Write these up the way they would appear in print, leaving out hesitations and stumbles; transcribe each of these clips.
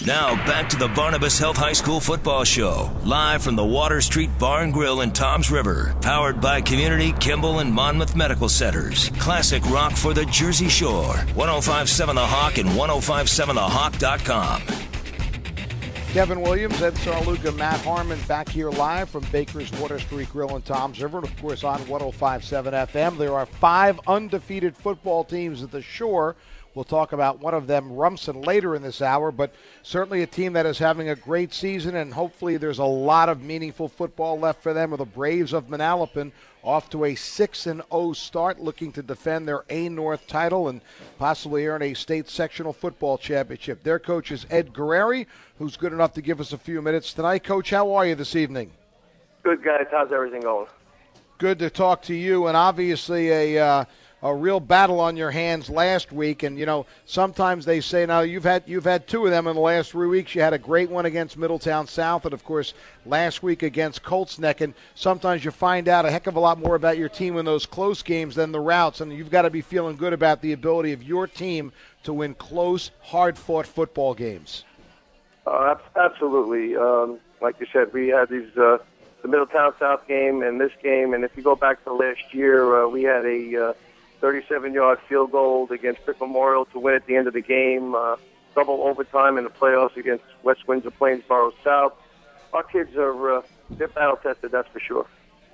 Now back to the Barnabas Health High School football show, live from the Water Street Bar and Grill in Toms River, powered by Community, Kimball, and Monmouth Medical Centers. Classic rock for the Jersey Shore. 105.7 The Hawk and 105.7thehawk.com. Kevin Williams, Ed Sarluga, Matt Harmon back here live from Baker's Water Street Grill in Toms River, and of course on 105.7 FM. There are 5 undefeated football teams at the Shore. We'll talk about one of them, Rumson, later in this hour, but certainly a team that is having a great season, and hopefully there's a lot of meaningful football left for them. With the Braves of Manalapan off to a 6-0 start, looking to defend their A North title and possibly earn a state sectional football championship. Their coach is Ed Guerreri, who's good enough to give us a few minutes tonight. Coach, how are you this evening? Good, guys. How's everything going? Good to talk to you, and obviously a real battle on your hands last week. And, you know, sometimes they say, now you've had 2 of them in the last 3 weeks. You had a great one against Middletown South and, of course, last week against Colts Neck. And sometimes you find out a heck of a lot more about your team in those close games than the routes. And you've got to be feeling good about the ability of your team to win close, hard-fought football games. Absolutely. Like you said, we had these the Middletown South game and this game. And if you go back to last year, we had a 37-yard field goal against Pitt Memorial to win at the end of the game, double overtime in the playoffs against West Windsor Plainsboro South. Our kids are they're battle-tested, that's for sure.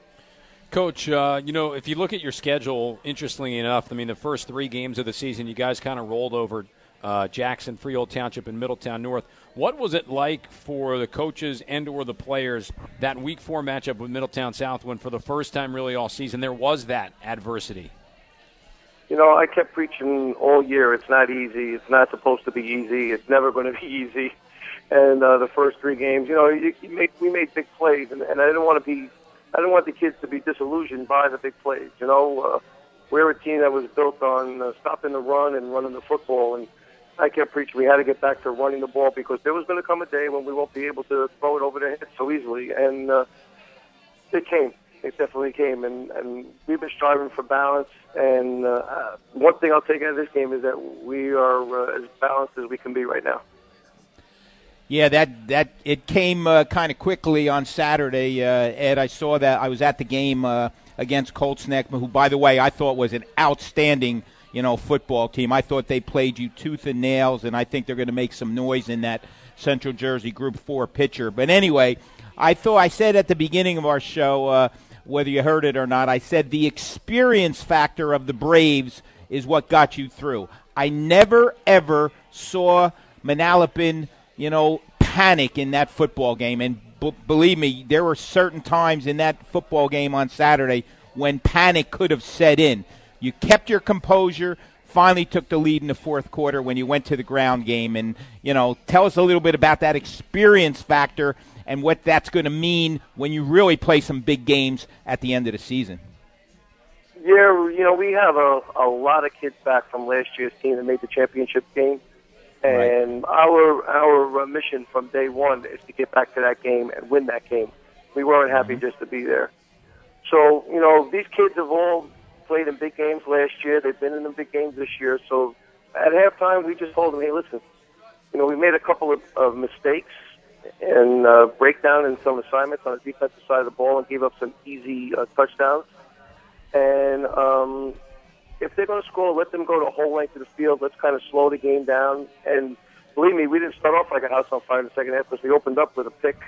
Coach, if you look at your schedule, interestingly enough, I mean, the first 3 games of the season, you guys kind of rolled over Jackson, Freehold Township, and Middletown North. What was it like for the coaches and or the players, that Week 4 matchup with Middletown South, when for the first time really all season there was that adversity? You know, I kept preaching all year, it's not easy. It's not supposed to be easy. It's never going to be easy. And the first 3 games, we made big plays, and I didn't want the kids to be disillusioned by the big plays. We're a team that was built on stopping the run and running the football, and I kept preaching we had to get back to running the ball because there was going to come a day when we won't be able to throw it over their heads so easily, and it came. It definitely came, and we've been striving for balance. And one thing I'll take out of this game is that we are as balanced as we can be right now. Yeah, that it came kind of quickly on Saturday, Ed. I saw that. I was at the game against Colts Neck, who, by the way, I thought was an outstanding, football team. I thought they played you tooth and nails, and I think they're going to make some noise in that Central Jersey Group 4 picture. But anyway, I said at the beginning of our show, whether you heard it or not, I said the experience factor of the Braves is what got you through. I never, ever saw Manalapan, panic in that football game. And believe me, there were certain times in that football game on Saturday when panic could have set in. You kept your composure, finally took the lead in the fourth quarter when you went to the ground game. And, tell us a little bit about that experience factor and what that's going to mean when you really play some big games at the end of the season. Yeah, we have a lot of kids back from last year's team that made the championship game. And our mission from day one is to get back to that game and win that game. We weren't happy just to be there. So, these kids have all played in big games last year. They've been in the big games this year. So at halftime, we just told them, hey, listen, we made a couple of mistakes and breakdown in some assignments on the defensive side of the ball and gave up some easy touchdowns. And if they're going to score, let them go the whole length of the field. Let's kind of slow the game down. And believe me, we didn't start off like a house on fire in the second half because we opened up with a pick.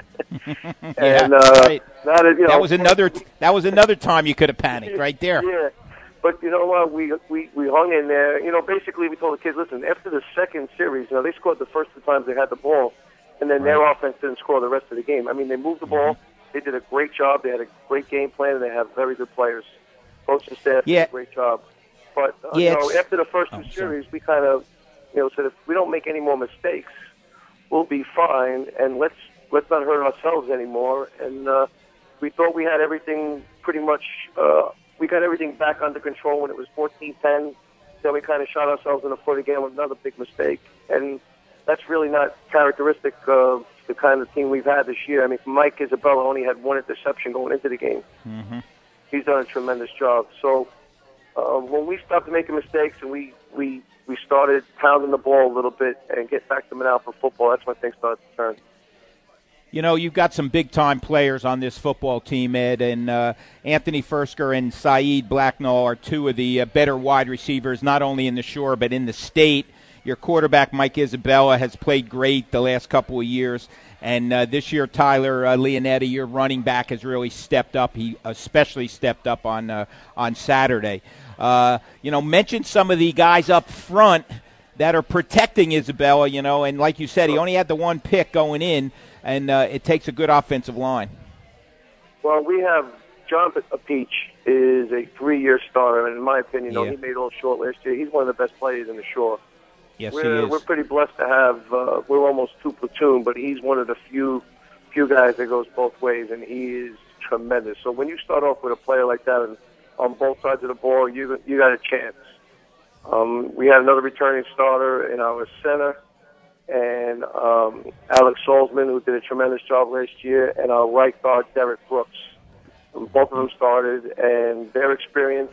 Right. That was another time you could have panicked right there. Yeah. But you know what? We hung in there. Basically we told the kids, listen, after the second series, they scored the first 2 times they had the ball. And then their offense didn't score the rest of the game. I mean, they moved the ball. They did a great job. They had a great game plan, and they have very good players. Coach and staff did a great job. But, after the first 2 series, we kind of, said if we don't make any more mistakes, we'll be fine, and let's not hurt ourselves anymore. And we thought we had everything pretty much, we got everything back under control when it was 14-10. Then we kind of shot ourselves in the foot again with another big mistake. And that's really not characteristic of the kind of team we've had this year. I mean, Mike Isabella only had 1 interception going into the game. Mm-hmm. He's done a tremendous job. So when we stopped making mistakes and we we started pounding the ball a little bit and get back to Manalapan football, that's when things started to turn. You know, you've got some big-time players on this football team, Ed, and Anthony Fursker and Saeed Blacknall are two of the better wide receivers, not only in the Shore but in the state. Your quarterback, Mike Isabella, has played great the last couple of years, and this year Tyler Leonetti, your running back, has really stepped up. He especially stepped up on Saturday. Mention some of the guys up front that are protecting Isabella, and like you said, he only had the one pick going in, and it takes a good offensive line. Well, we have John Peach is a 3-year starter, and in my opinion, Yeah. he made All Short last year. He's one of the best players in the Shore. Yes, he is. We're pretty blessed to have. We're almost 2 platoon, but he's one of the few guys that goes both ways, and he is tremendous. So when you start off with a player like that and on both sides of the ball, you got a chance. We had another returning starter in our center, and Alex Salzman, who did a tremendous job last year, and our right guard, Derek Brooks. Both of them started, and their experience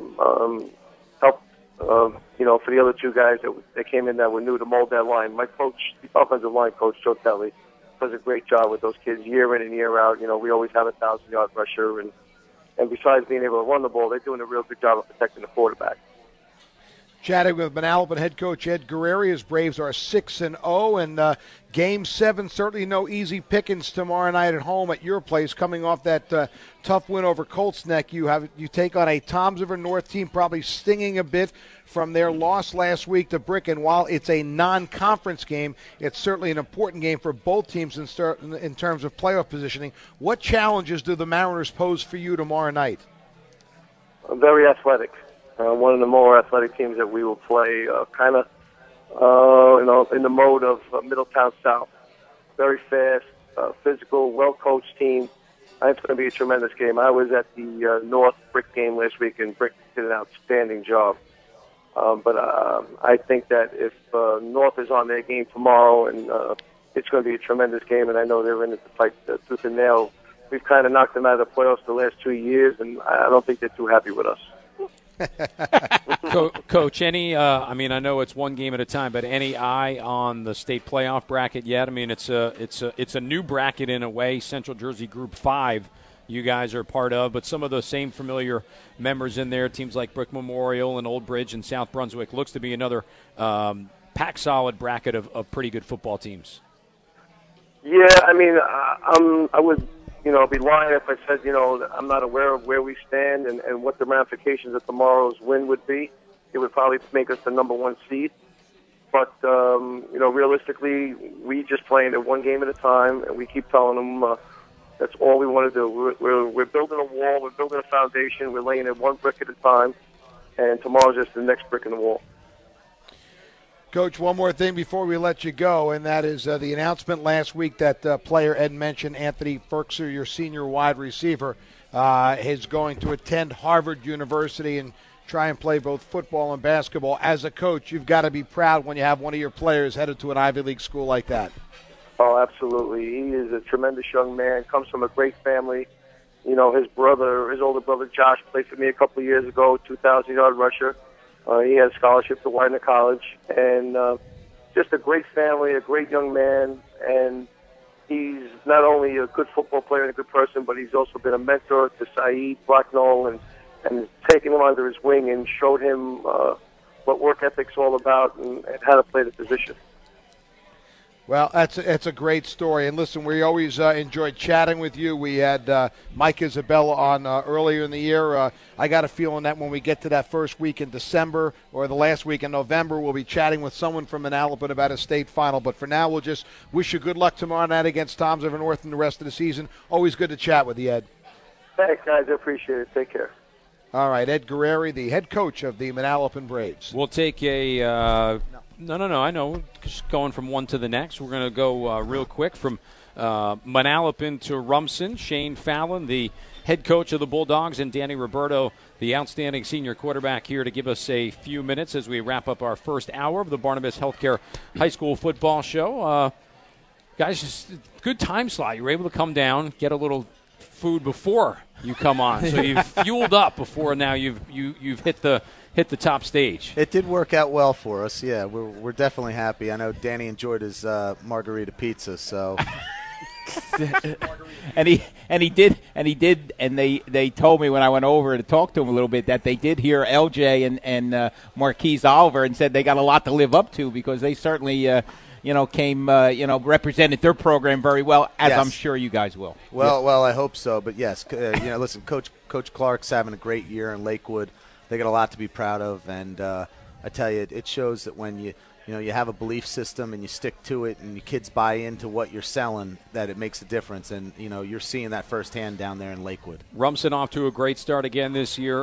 helped, for the other 2 guys that came in that were new to mold that line. My coach, the offensive line coach, Joe Kelly, does a great job with those kids year in and year out. We always have a 1,000-yard rusher, and besides being able to run the ball, they're doing a real good job of protecting the quarterback. Chatting with Manalapan head coach Ed Guerreri. His Braves are 6-0, and Game 7 certainly no easy pickings tomorrow night at home at your place. Coming off that tough win over Colts Neck, you take on a Toms River North team probably stinging a bit from their loss last week to Brick. And while it's a non-conference game, it's certainly an important game for both teams in terms of playoff positioning. What challenges do the Mariners pose for you tomorrow night? Very athletic. One of the more athletic teams that we will play, kind of, in the mode of Middletown South. Very fast, physical, well-coached team. I think it's going to be a tremendous game. I was at the North Brick game last week, and Brick did an outstanding job. But I think that if North is on their game tomorrow, and it's going to be a tremendous game, and I know they're in it to fight tooth and nail. We've kind of knocked them out of the playoffs the last 2 years, and I don't think they're too happy with us. Coach, I know it's one game at a time, but any eye on the state playoff bracket yet? I mean, it's a new bracket in a way. Central Jersey Group 5, you guys are part of, but some of the same familiar members in there, teams like Brick Memorial and Old Bridge and South Brunswick. Looks to be another pack-solid bracket of pretty good football teams. Yeah, I would be lying if I said, I'm not aware of where we stand and what the ramifications of tomorrow's win would be. It would probably make us the number 1 seed. But, realistically, we just playing it one game at a time, and we keep telling them that's all we want to do. We're building a wall, we're building a foundation, we're laying it one brick at a time, and tomorrow's just the next brick in the wall. Coach, one more thing before we let you go, and that is the announcement last week that player Ed mentioned, Anthony Fursker, your senior wide receiver, is going to attend Harvard University and try and play both football and basketball. As a coach, you've got to be proud when you have one of your players headed to an Ivy League school like that. Oh, absolutely. He is a tremendous young man, comes from a great family. His older brother Josh played for me a couple of years ago, 2,000-yard rusher. He had a scholarship to Widener College, and just a great family, a great young man, and he's not only a good football player and a good person, but he's also been a mentor to Saeed Blacknall and taken him under his wing and showed him what work ethic's all about and how to play the position. Well, that's a great story. And listen, we always enjoyed chatting with you. We had Mike Isabella on earlier in the year. I got a feeling that when we get to that first week in December or the last week in November, we'll be chatting with someone from Manalapan about a state final. But for now, we'll just wish you good luck tomorrow night against Toms River North and the rest of the season. Always good to chat with you, Ed. Thanks, guys. I appreciate it. Take care. All right, Ed Guerreri, the head coach of the Manalapan Braves. We'll take a No, I know. Just going from one to the next. We're going to go real quick from Manalapan to Rumson. Shane Fallon, the head coach of the Bulldogs, and Danny Roberto, the outstanding senior quarterback, here to give us a few minutes as we wrap up our first hour of the Barnabas Healthcare High School Football Show. Guys, just good time slot. You were able to come down, get a little food before you come on, so you've fueled up before now you've hit the hit the top stage. It did work out well for us. Yeah, we're definitely happy. I know Danny enjoyed his margarita pizza, so. and he did, and they told me when I went over to talk to him a little bit that they did hear LJ and Marquise Oliver and said they got a lot to live up to because they certainly came represented their program very well, as yes. I'm sure you guys will. Well, I hope so. But yes, listen, Coach Clark's having a great year in Lakewood. They got a lot to be proud of, and I tell you, it shows that when you have a belief system and you stick to it and your kids buy into what you're selling, that it makes a difference. And, you're seeing that firsthand down there in Lakewood. Rumson off to a great start again this year,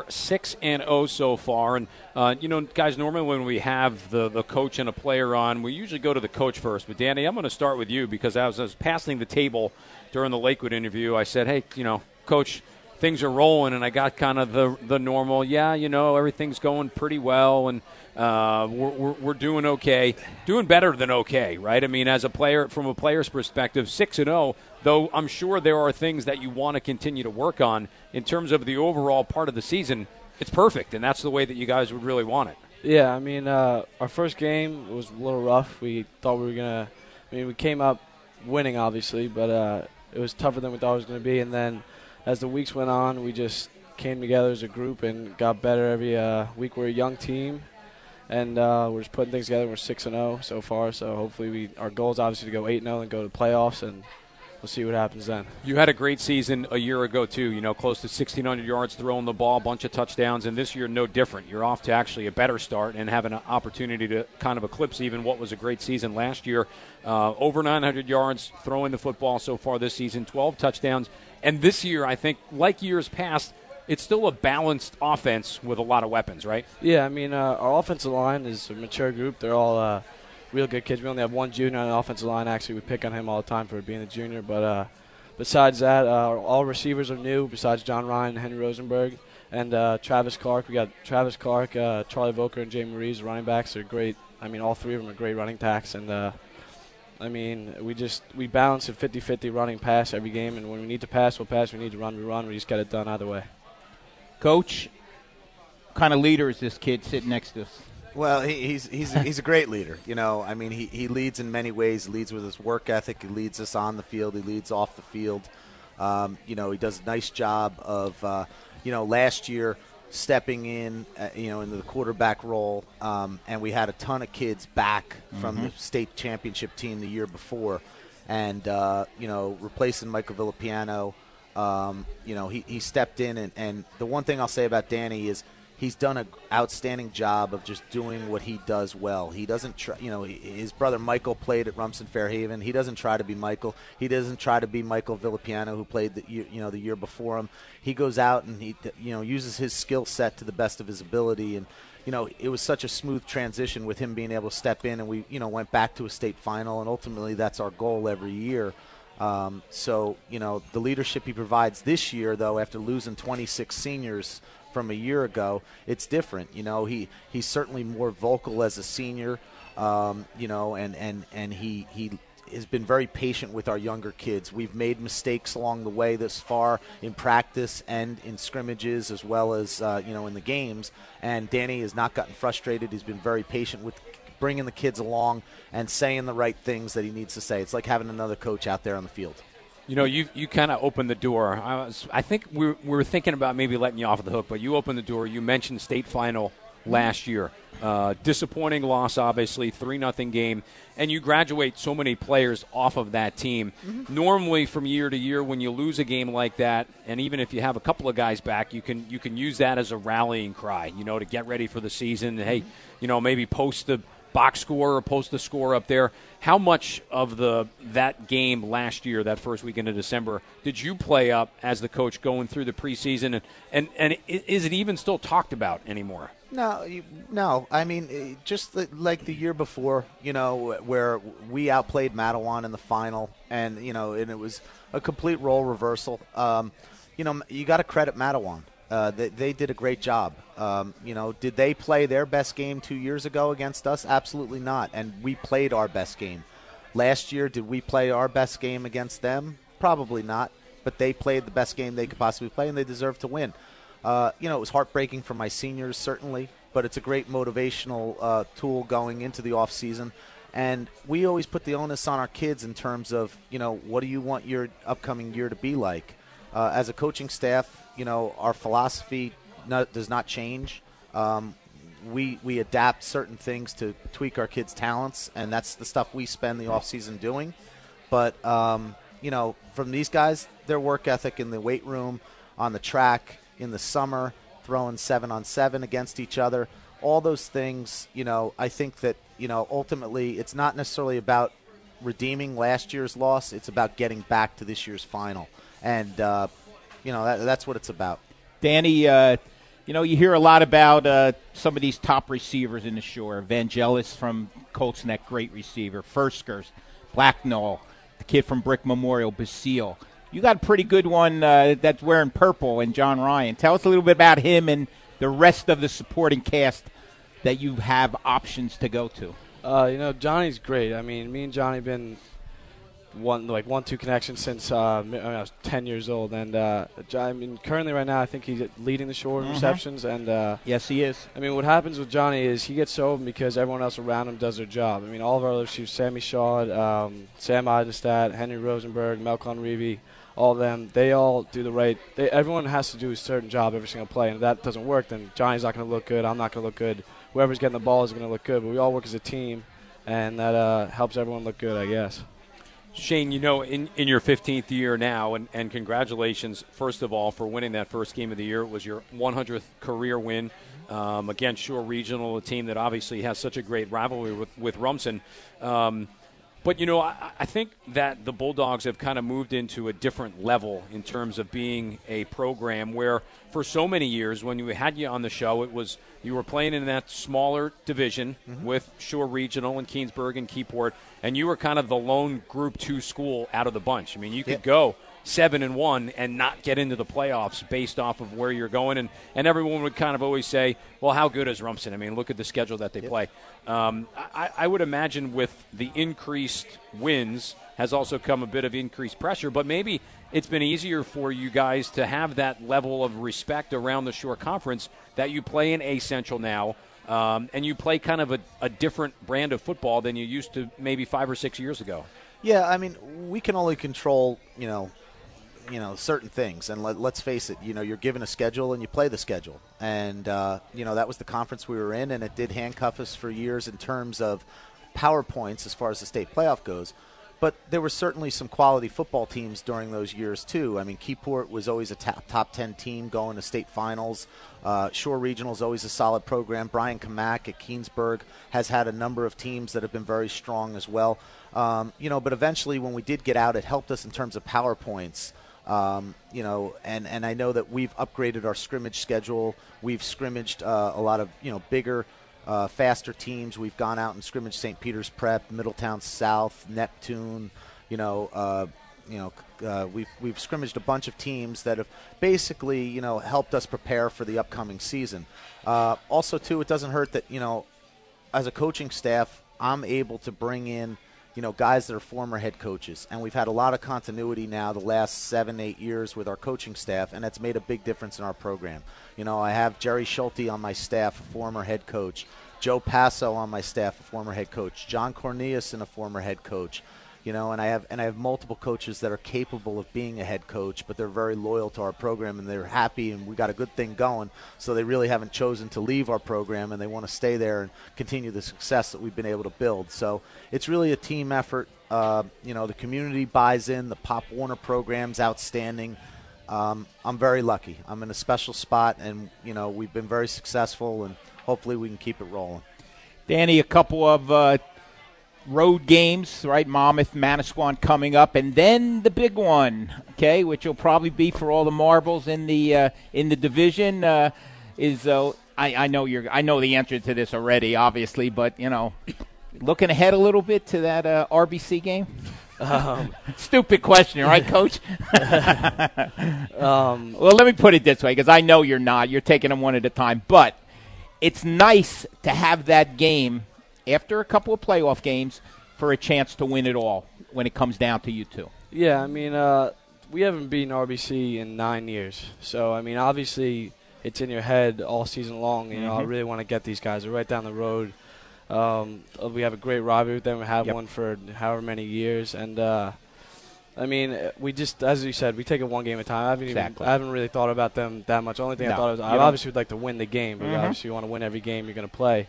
6-0 so far. And, guys, normally when we have the coach and a player on, we usually go to the coach first. But, Danny, I'm going to start with you because as I was passing the table during the Lakewood interview, I said, hey, Coach, things are rolling, and I got kind of the normal, everything's going pretty well, and we're doing okay, doing better than okay, right? I mean, as a player, from a player's perspective, 6-0, though I'm sure there are things that you want to continue to work on in terms of the overall part of the season. It's perfect, and that's the way that you guys would really want it. Yeah, I mean, our first game was a little rough. We thought we were going to – we came up winning, obviously, but it was tougher than we thought it was going to be, and then as the weeks went on, we just came together as a group and got better every week. We're a young team, and we're just putting things together. We're 6-0 so far, so hopefully our goal is obviously to go 8-0 and go to the playoffs, and we'll see what happens then. You had a great season a year ago, too, close to 1,600 yards throwing the ball, a bunch of touchdowns, and this year no different. You're off to actually a better start and have an opportunity to kind of eclipse even what was a great season last year. Over 900 yards throwing the football so far this season, 12 touchdowns. And this year, I think, like years past, it's still a balanced offense with a lot of weapons, right? Yeah, I mean, our offensive line is a mature group. They're all real good kids. We only have one junior on the offensive line. Actually, we pick on him all the time for being a junior. But besides that, all receivers are new, besides John Ryan and Henry Rosenberg. And Travis Clark. We got Travis Clark, Charlie Volker, and Jay Maurice, running backs. They're great. I mean, all three of them are great running backs. And we balance a 50-50 running pass every game, and when we need to pass, we'll pass. We need to run, we run. We just get it done either way. Coach, what kind of leader is this kid sitting next to us? Well, he's a great leader. He leads in many ways. He leads with his work ethic. He leads us on the field. He leads off the field. He does a nice job of, last year stepping in, into the quarterback role, and we had a ton of kids back from the state championship team the year before, and replacing Michael Villapiano, he stepped in, and the one thing I'll say about Danny is he's done an outstanding job of just doing what he does well. He doesn't try, his brother Michael played at Rumson Fairhaven. He doesn't try to be Michael. He doesn't try to be Michael Villapiano, who played the year before him. He goes out and he uses his skill set to the best of his ability, and it was such a smooth transition with him being able to step in, and we went back to a state final, and ultimately that's our goal every year. So the leadership he provides this year, though, after losing 26 seniors from a year ago, it's different. He's certainly more vocal as a senior, and he has been very patient with our younger kids. We've made mistakes along the way this far in practice and in scrimmages, as well as in the games, and Danny has not gotten frustrated. He's been very patient with bringing the kids along and saying the right things that he needs to say. It's like having another coach out there on the field. You kind of opened the door. I think we were thinking about maybe letting you off the hook, but you opened the door. You mentioned state final last year. Disappointing loss, obviously, 3-0 game, and you graduate so many players off of that team. Mm-hmm. Normally, from year to year, when you lose a game like that, and even if you have a couple of guys back, you can use that as a rallying cry, to get ready for the season. Hey, maybe post the box score or post the score up there. How much of that game last year, that first weekend of December, did you play up as the coach going through the preseason, and is it even still talked about anymore? No. I mean, just like the year before, where we outplayed Matawan in the final, and and it was a complete role reversal. You got to credit Matawan. They did a great job. Did they play their best game 2 years ago against us? Absolutely not. And we played our best game. Last year, did we play our best game against them? Probably not. But they played the best game they could possibly play, and they deserve to win. It was heartbreaking for my seniors, certainly. but it's a great motivational tool going into the off season. And we always put the onus on our kids in terms of, what do you want your upcoming year to be like? As a coaching staff, our philosophy does not change. We adapt certain things to tweak our kids' talents, and that's the stuff we spend the off season doing. But, from these guys, their work ethic in the weight room, on the track, in the summer, throwing 7-on-7 against each other, all those things, I think that, ultimately it's not necessarily about redeeming last year's loss. It's about getting back to this year's final. And, that's what it's about. Danny, you hear a lot about some of these top receivers in the Shore. Vangelis from Colts Neck, great receiver. Ferskers, Blacknall, the kid from Brick Memorial, Basile. You got a pretty good one that's wearing purple, and John Ryan. Tell us a little bit about him and the rest of the supporting cast that you have options to go to. Johnny's great. I mean, me and Johnny been 1-2 connection since I was 10 years old. And currently right now I think he's leading the Shore in receptions. And yes, he is. I mean, what happens with Johnny is he gets so open because everyone else around him does their job. I mean, all of our other receivers, Sammy Shaw, Sam Eisenstadt, Henry Rosenberg, Melcon Reevy, all of them, they all do the right. Everyone has to do a certain job every single play. And if that doesn't work, then Johnny's not going to look good. I'm not going to look good. Whoever's getting the ball is going to look good. But we all work as a team, and that helps everyone look good, I guess. Shane, in your 15th year now, and congratulations, first of all, for winning that first game of the year. It was your 100th career win against Shore Regional, a team that obviously has such a great rivalry with Rumson. But, I think that the Bulldogs have kind of moved into a different level in terms of being a program where for so many years when we had you on the show, it was you were playing in that smaller division with Shore Regional and Keensburg and Keyport, and you were kind of the lone Group 2 school out of the bunch. I mean, you could go 7-1 and not get into the playoffs based off of where you're going. And everyone would kind of always say, well, how good is Rumson? I mean, look at the schedule that they play. I would imagine with the increased wins has also come a bit of increased pressure, but maybe it's been easier for you guys to have that level of respect around the Shore Conference that you play in A Central now, and you play kind of a different brand of football than you used to maybe 5 or 6 years ago. Yeah, I mean, we can only control, certain things. And let's face it, you're given a schedule and you play the schedule. And, that was the conference we were in, and it did handcuff us for years in terms of power points as far as the state playoff goes. But there were certainly some quality football teams during those years, too. I mean, Keyport was always a top 10 team going to state finals. Shore Regional is always a solid program. Brian Kamak at Keensburg has had a number of teams that have been very strong as well. But eventually when we did get out, it helped us in terms of power points. And I know that we've upgraded our scrimmage schedule. We've scrimmaged a lot of, bigger, faster teams. We've gone out and scrimmaged St. Peter's Prep, Middletown South, Neptune. We've scrimmaged a bunch of teams that have basically, helped us prepare for the upcoming season. Also, too, it doesn't hurt that, as a coaching staff, I'm able to bring in, guys that are former head coaches. And we've had a lot of continuity now the last 7-8 years with our coaching staff, and that's made a big difference in our program. I have Jerry Schulte on my staff, a former head coach. Joe Passo on my staff, a former head coach. John Corneliuson, a former head coach. And I have multiple coaches that are capable of being a head coach, but they're very loyal to our program, and they're happy, and we got a good thing going. So they really haven't chosen to leave our program, and they want to stay there and continue the success that we've been able to build. So it's really a team effort. The community buys in. The Pop Warner program's outstanding. I'm very lucky. I'm in a special spot, and we've been very successful, and hopefully we can keep it rolling. Danny, a couple of road games, right? Monmouth, Manasquan coming up, and then the big one, okay, which will probably be for all the marbles in the division. I know the answer to this already, obviously, but looking ahead a little bit to that RBC game. Stupid question, right, Coach? Well, let me put it this way, because I know you're not. You're taking them one at a time, but it's nice to have that game after a couple of playoff games for a chance to win it all when it comes down to you two. Yeah, I mean, we haven't beaten RBC in 9 years. So, I mean, obviously it's in your head all season long. You know, I really want to get these guys. They're right down the road. We have a great rivalry with them. We have one for however many years, and I mean, we just, as you said, we take it one game at a time. I haven't really thought about them that much. The only thing I thought was, I obviously would like to win the game, but obviously you want to win every game you're going to play.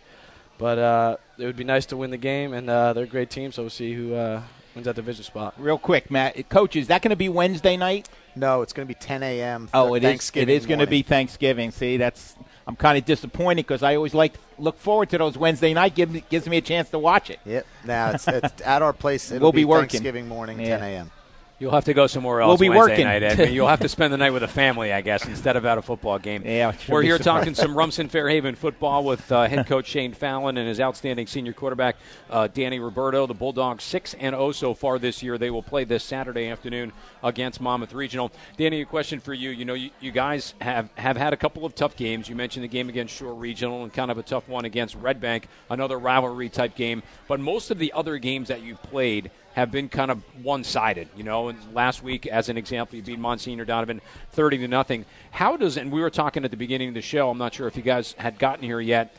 But it would be nice to win the game, and they're a great team, so we'll see who wins that division spot. Real quick, Matt, Coach, is that going to be Wednesday night? No, it's going to be 10 a.m. Oh, it Thanksgiving is going to be Thanksgiving. See, I'm kind of disappointed because I always look forward to those Wednesday night. Gives me a chance to watch it. Yep. Now it's at our place. We'll be working Thanksgiving morning, 10 a.m. You'll have to go somewhere else. We'll be Wednesday working. night, Ed. You'll have to spend the night with a family, I guess, instead of at a football game. Yeah, we're here talking some Rumson Fairhaven football with head coach Shane Fallon and his outstanding senior quarterback Danny Roberto. The Bulldogs 6-0 so far this year. They will play this Saturday afternoon against Monmouth Regional. Danny, a question for you. You know, you guys have had a couple of tough games. You mentioned the game against Shore Regional and kind of a tough one against Red Bank, another rivalry type game. But most of the other games that you've played have been kind of one-sided, you know. And last week, as an example, you beat Monsignor Donovan 30-0. How does, and we were talking at the beginning of the show, I'm not sure if you guys had gotten here yet,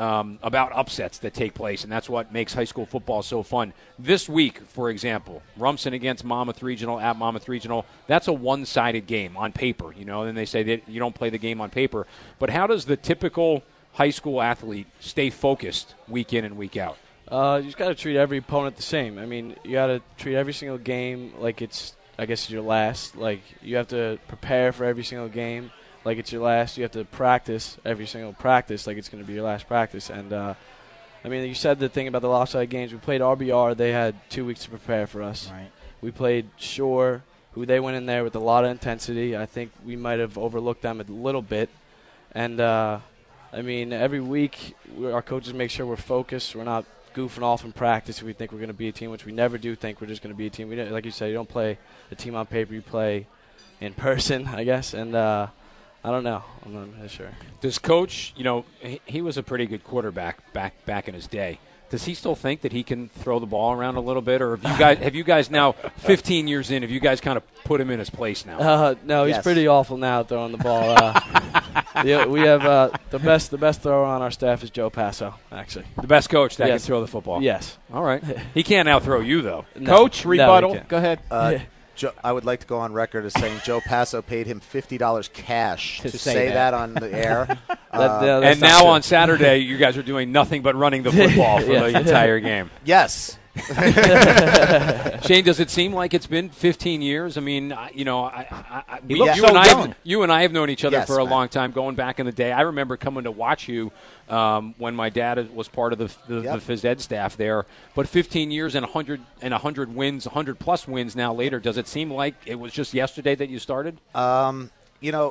about upsets that take place, and that's what makes high school football so fun. This week, for example, Rumson against Monmouth Regional at Monmouth Regional, that's a one-sided game on paper, you know, and they say that you don't play the game on paper. But how does the typical high school athlete stay focused week in and week out? You just got to treat every opponent the same. I mean, you got to treat every single game like it's, I guess, your last. Like, you have to prepare for every single game like it's your last. You have to practice every single practice like it's going to be your last practice. And, I mean, you said the thing about the lopsided games. We played RBR. They had 2 weeks to prepare for us. Right. We played Shore, who they went in there with a lot of intensity. I think we might have overlooked them a little bit. And, I mean, every week our coaches make sure we're focused. We're not goofing off in practice if we think we're going to be a team, which we never do think we're just going to be a team. Like you said, you don't play a team on paper, you play in person, I guess. And I don't know. I'm not really sure. Does Coach, you know, he was a pretty good quarterback back in his day. Does he still think that he can throw the ball around a little bit, or have you guys now 15 years in? Have you guys kind of put him in his place now? No, he's pretty awful now throwing the ball. Yeah, we have the best thrower on our staff is Joe Passo, actually. The best coach that can throw the football. Yes. All right. He can't out-throw you though. No. Coach, rebuttal. No, go ahead. I would like to go on record as saying Joe Passo paid him $50 cash to say that on the air. And now on Saturday, you guys are doing nothing but running the football for the entire game. Yes. Shane, does it seem like it's been 15 years? I mean, you know, you and I have known each other for a long time, going back in the day. I remember coming to watch you when my dad was part of the phys ed staff there. But 15 years and 100 wins, 100-plus wins now later, does it seem like it was just yesterday that you started? You know,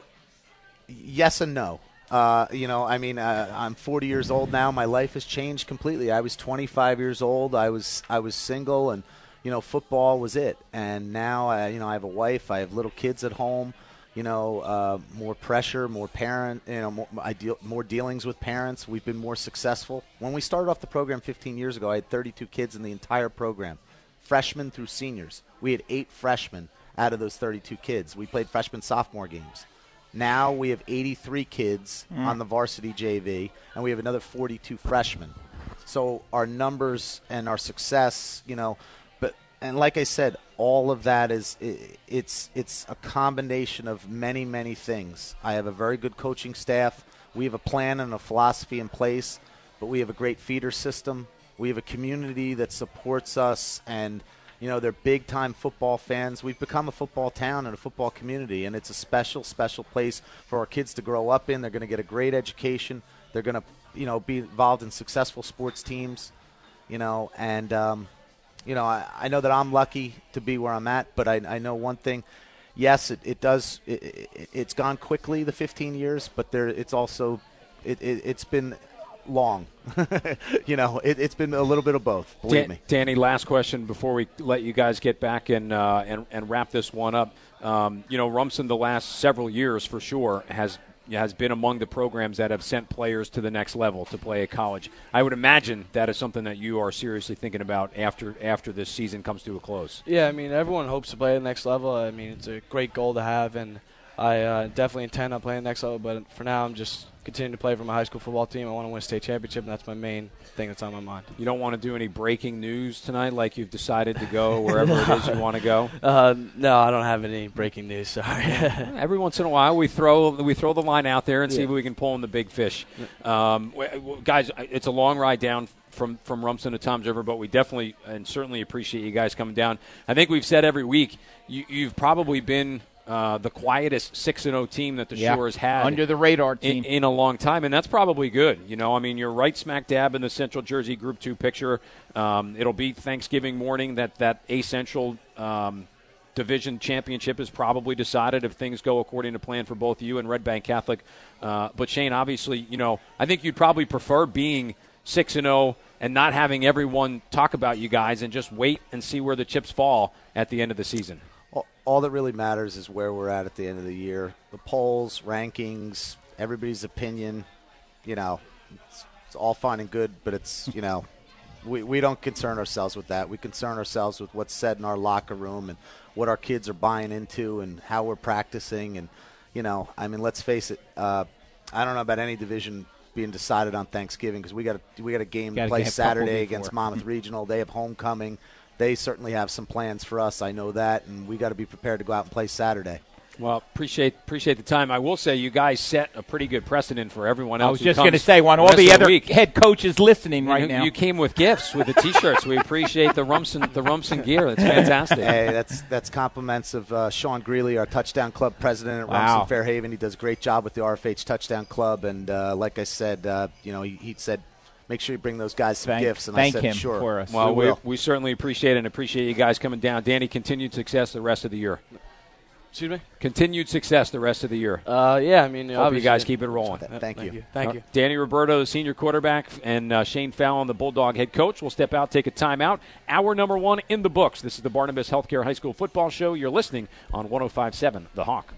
yes and no. You know, I mean, I'm 40 years old now. My life has changed completely. I was 25 years old. I was single, and you know, football was it. And now, you know, I have a wife. I have little kids at home. You know, more pressure, more parent. You know, more dealings with parents. We've been more successful. When we started off the program 15 years ago, I had 32 kids in the entire program, freshmen through seniors. We had 8 freshmen out of those 32 kids. We played freshman sophomore games. Now we have 83 kids on the varsity JV, and we have another 42 freshmen. So our numbers and our success, you know, and like I said, all of that it's a combination of many, many things. I have a very good coaching staff. We have a plan and a philosophy in place, but we have a great feeder system. We have a community that supports us, and you know, they're big-time football fans. We've become a football town and a football community, and it's a special, special place for our kids to grow up in. They're going to get a great education. They're going to, you know, be involved in successful sports teams, you know. And, you know, I know that I'm lucky to be where I'm at, but I know one thing. Yes, it's gone quickly, the 15 years, but it's also it's been long. You know, it's been a little bit of both, believe me. Danny, last question before we let you guys get back and wrap this one up. You know, Rumson the last several years for sure has been among the programs that have sent players to the next level to play at college. I would imagine that is something that you are seriously thinking about after this season comes to a close. Yeah, I mean, everyone hopes to play at the next level. I mean, it's a great goal to have, and I definitely intend on playing next level, but for now I'm just continuing to play for my high school football team. I want to win a state championship, and that's my main thing that's on my mind. You don't want to do any breaking news tonight, like you've decided to go wherever it is you want to go? No, I don't have any breaking news. Sorry. Every once in a while, we throw the line out there and see if we can pull in the big fish. Guys, it's a long ride down from Rumson to Toms River, but we definitely and certainly appreciate you guys coming down. I think we've said every week you've probably been the quietest 6-0 team that the Shore has had under the radar team in a long time, and that's probably good. I mean, you're right smack dab in the Central Jersey Group 2 picture. It'll be Thanksgiving morning that A Central Division Championship is probably decided if things go according to plan for both you and Red Bank Catholic. But Shane, obviously, I think you'd probably prefer being 6-0 and not having everyone talk about you guys and just wait and see where the chips fall at the end of the season. All that really matters is where we're at the end of the year. The polls, rankings, everybody's opinion, it's all fine and good, but it's, we don't concern ourselves with that. We concern ourselves with what's said in our locker room and what our kids are buying into and how we're practicing. And, let's face it, I don't know about any division being decided on Thanksgiving because we got a game to play Saturday against Monmouth Regional. They have homecoming. They certainly have some plans for us. I know that, and we got to be prepared to go out and play Saturday. Well, appreciate the time. I will say you guys set a pretty good precedent for everyone else. I was just going to say, want all the other head coaches listening right now. You came with gifts with the T-shirts. We appreciate the Rumson gear. That's fantastic. Hey, that's compliments of Sean Greeley, our Touchdown Club president at Rumson Fairhaven. He does a great job with the RFH Touchdown Club, and like I said, he said, make sure you bring those guys some gifts. And thank I said, him sure. for us. Well, we certainly appreciate it and appreciate you guys coming down. Danny, continued success the rest of the year. Excuse me? Continued success the rest of the year. Yeah, I mean, hope you guys keep it rolling. Thank you. Thank you. Danny Roberto, the senior quarterback, and Shane Fallon, the Bulldog head coach, will step out, take a timeout. Hour number 1 in the books. This is the Barnabas Healthcare High School Football Show. You're listening on 105.7 The Hawk.